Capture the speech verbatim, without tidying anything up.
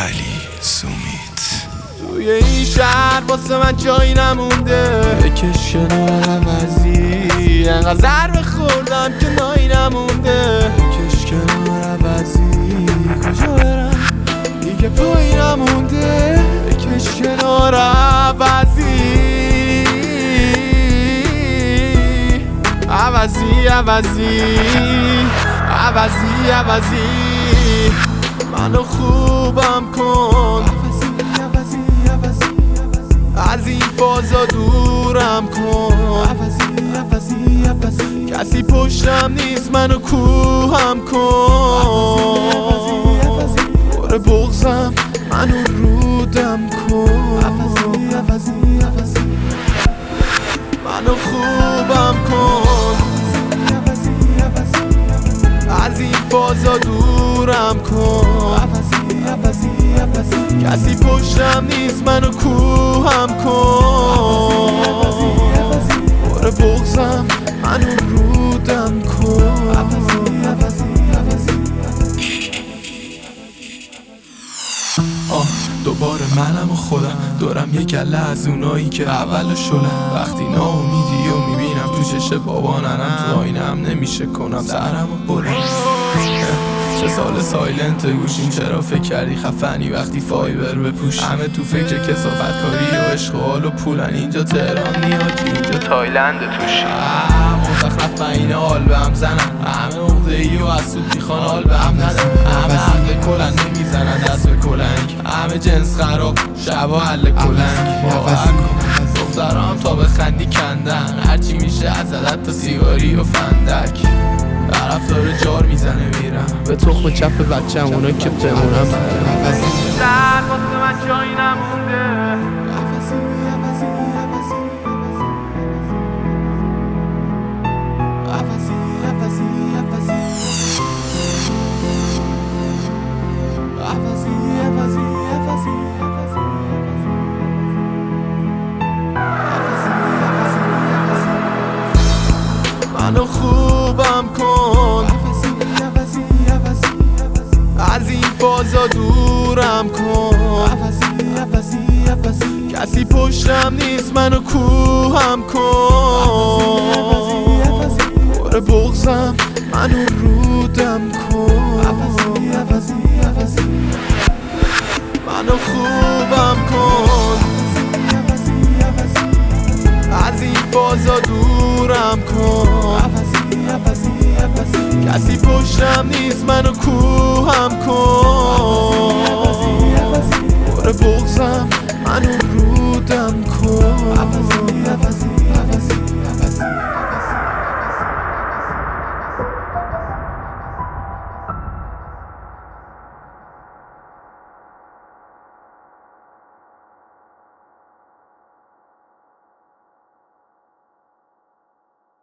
علی سومیت. توی این شهر واسه من جایی نمونده، بکش کنار عوضی، انقدر ضربه خوردم که نایی نمونده. بکش کنار عوضی، کجا برم دیگه پایی نمونده. بکش کنار عوضی، عوضی عوضی عوضی عوضی منو خوبم کن، از این فازا دورم کن. کسی پشتم نیست منو کوهم کن، باره بغزم منو رودم کن. منو خوبم کن، از این فازا دورم کن. کسی پشتم نیست منو کوهم کن، باره بغزم منو رودم کن. آه دوباره منم و خودم، دورم یه گله از اونایی که اول شلم. وقتی ناامیدی و میبینم تو چشم بابا ننم، تو آینم نمیشه کنم سرم و برم. چه سال سایلنت گوشیم، چرا فکر کردی خفنی وقتی فایبر بپوش؟ همه تو فکر کثافت کاری و عشق و حال و پولن. اینجا تهران نیاجی، اینجا تایلند توش. مزخرف و این حال به هم زنن، همه عقده ای و از سود میخوان حال به هم ندن. همه عقل کلن نمیزنن دست به کلنگ، همه جنس خراب شبا حل کلنگ. باور کن دخترام تا به خندی کندن، هرچی میشه از عدد تا سیگاری و فندک. طرف داره جار میزنه میرم به تخم چپ بچه هم اونا که بمونم. سر واسه من جایی نمونده، منو خوبم کن، از این فازا دورم کن. کسی پشتم نیست منو کوهم کن، باره بغزم منو رودم کن. منو خوبم کن، از این فازا دورم کن. کسی پشتم نیست منو کوهم کن،